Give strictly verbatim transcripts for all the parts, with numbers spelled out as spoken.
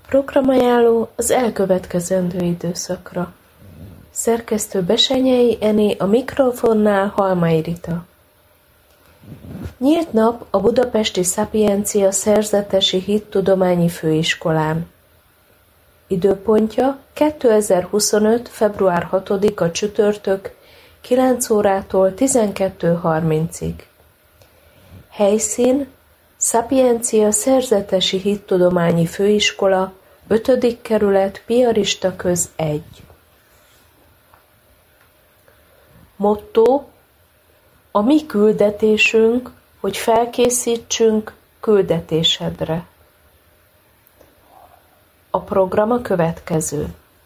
Programajánló az elkövetkezendő időszakra. Szerkesztő Besenyei Ené, a mikrofonnál Halmai Rita. Nyílt nap a Budapesti Szapiencia Szerzetesi Hittudományi Főiskolán. Időpontja kétezer-huszonöt. február hatodika csütörtök kilenc órától tizenkettő harmincig. Helyszín: Szapiencia Szerzetesi Hittudományi Főiskola, ötödik kerület, Piarista köz egy. Motto: a mi küldetésünk, hogy felkészítsünk küldetésedre. A program a következő.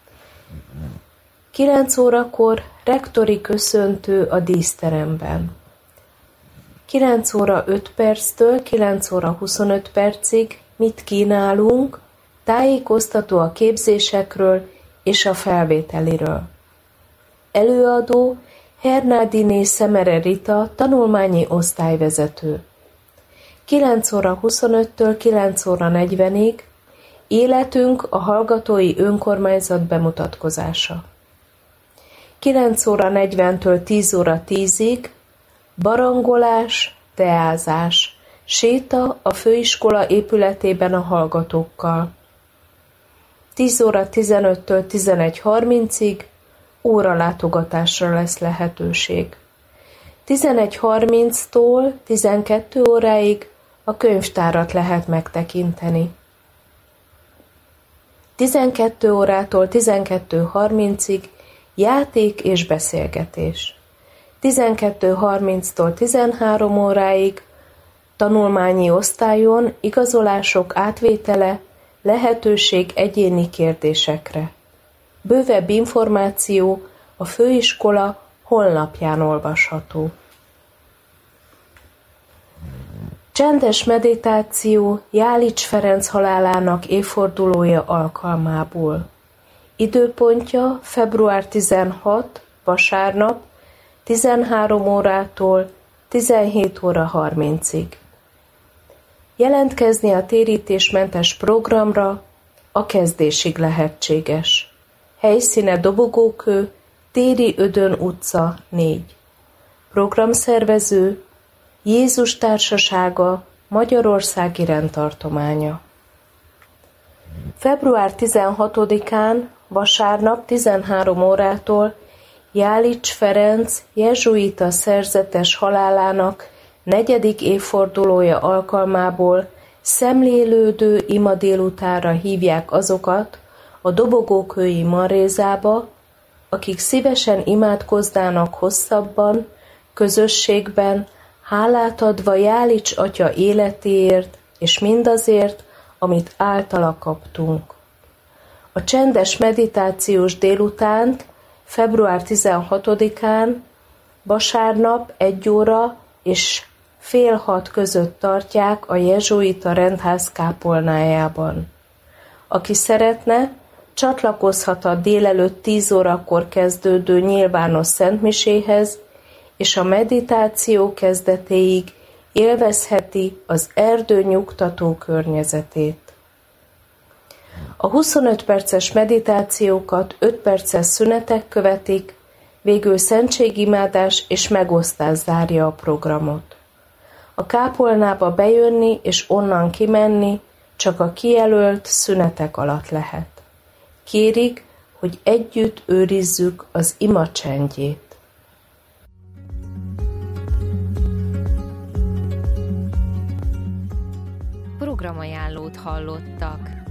kilenc órakor rektori köszöntő a díszteremben. kilenc óra öt perctől kilenc óra huszonöt percig mit kínálunk, tájékoztató a képzésekről és a felvételiről. Előadó Hernádiné Szemere Rita, tanulmányi osztályvezető. kilenc óra huszonöttől kilenc óra negyvenig Életünk a hallgatói önkormányzat bemutatkozása. kilenc óra negyventől tíz óra tízig barangolás, teázás, séta a főiskola épületében a hallgatókkal. tíz óra tizenöttől tizenegy harmincig óralátogatásra lesz lehetőség. tizenegy harminctól tizenkettő óráig a könyvtárat lehet megtekinteni. tizenkettő órától tizenkettő harmincig játék és beszélgetés. tizenkettő harminctól tizenhárom óráig tanulmányi osztályon igazolások átvétele, lehetőség egyéni kérdésekre. Bővebb információ a főiskola honlapján olvasható. Csendes meditáció Jálics Ferenc halálának évfordulója alkalmából. Időpontja február tizenhatodika, vasárnap, tizenhárom órától tizenhét óra harmincig. Jelentkezni a térítésmentes programra a kezdésig lehetséges. Helyszíne Dobogókő, Téri Ödön utca négy. Programszervező Jézus Társasága, Magyarországi Rendtartománya. február tizenhatodikán, vasárnap tizenhárom órától Jálics Ferenc jezsuita szerzetes halálának negyedik évfordulója alkalmából szemlélődő ima délutára hívják azokat a Dobogókői Marézába, akik szívesen imádkoznának hosszabban, közösségben, hálát adva Jálics atya életéért és mindazért, amit általa kaptunk. A csendes meditációs délutánt február tizenhatodikán, vasárnap egy óra és fél hat között tartják a jezsuita rendház kápolnájában. Aki szeretne, csatlakozhat a délelőtt tíz órakor kezdődő nyilvános szentmiséhez, és a meditáció kezdetéig élvezheti az erdő nyugtató környezetét. A huszonöt perces meditációkat öt perces szünetek követik, végül szentségimádás és megosztás zárja a programot. A kápolnába bejönni és onnan kimenni csak a kijelölt szünetek alatt lehet. Kérik, hogy együtt őrizzük az ima csendjét. Programajánlót hallottak.